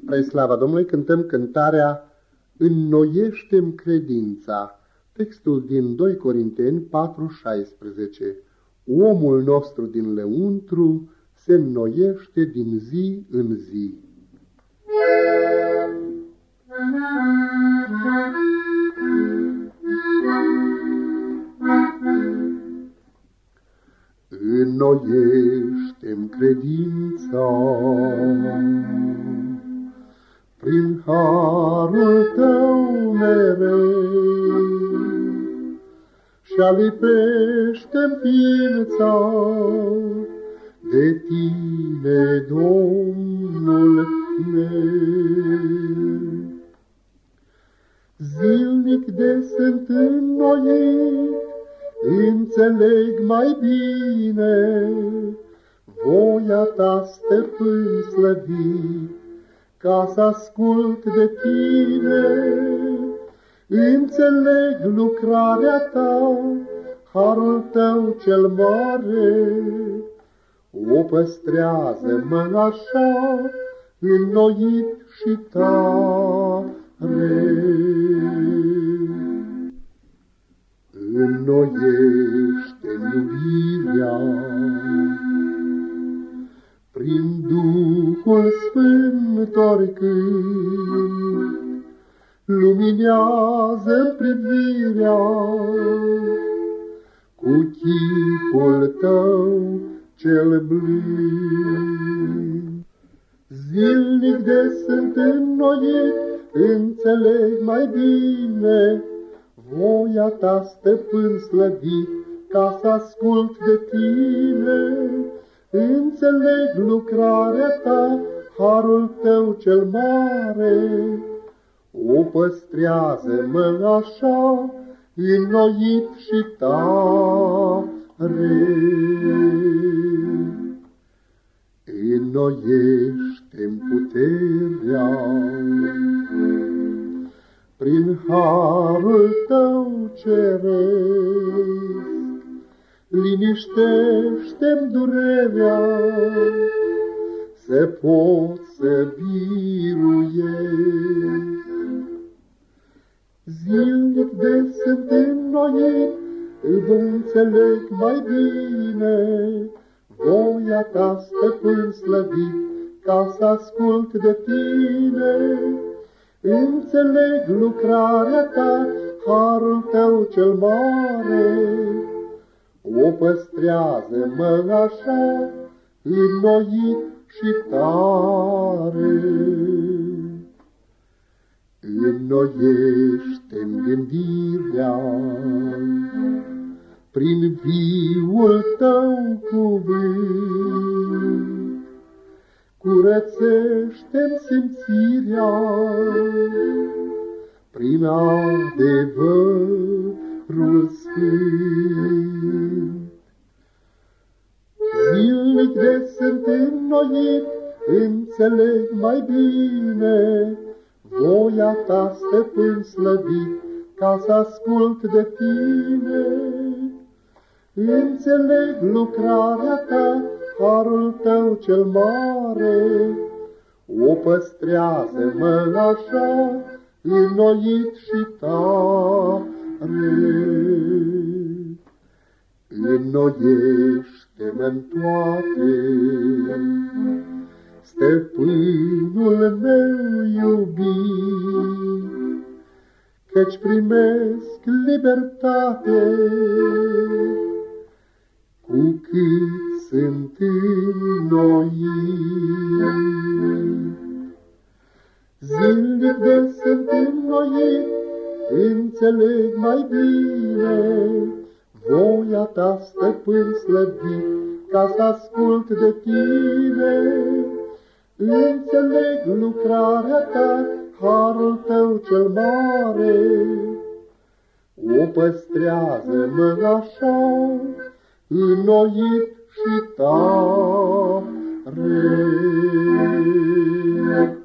Spre slava Domnului cântăm cântarea Înnoiește-mi credința, textul din 2 Corinteni 4:16. Omul nostru din lăuntru se înnoiește din zi în zi. Înnoiește-mi credința prin harul tău mereu și alipește-mi ființa de tine, Domnul meu. Zilnic de sunt înnoit, înțeleg mai bine voia ta, stăpân slăvit, ca să ascult de tine. Înțeleg lucrarea ta, harul tău cel mare, o păstrează-mă așa, înnoit și tare. Înnoiește-mi iubirea prin Duhul Sfânt oricând, luminează privirea cu chipul tău cel blând. Zilnic de sunt înnoit, înțeleg mai bine voia ta, stăpân slăvit, ca să ascult de tine. Înțeleg lucrarea ta, harul tău cel mare, o păstrează-mă așa, înnoit și tare. Înnoiește-mi puterea prin harul tău ceresc, liniștește-mi durerea, să pot să biruiesc. Zilnic de sunt înnoit, îți înțeleg mai bine voia ta, stăpân slăvit, ca să ascult de tine. Înțeleg lucrarea ta, harul tău cel mare, o păstrează-mă așa, înnoit și tare. Înnoiește-mi gândirea prin viul tău cuvânt, curățește-mi simțirea prin adevărul sfânt. Zilnic de sunt înnoit, înțeleg mai bine voia ta, stăpân slăvit, ca să ascult de tine. Înțeleg lucrarea ta, harul tău cel mare, o păstrează-mă așa, înnoit și tare. Înnoiește-mă-n toate, stăpânul meu iubit, căci primesc libertate cu cât sunt înnoit. Zilnic de sunt înnoit, înțeleg mai bine voia ta, stăpân slăvit, ca să ascult de tine. Înțeleg lucrarea ta, harul tău cel mare, o păstrează-mă așa, înnoit și tare.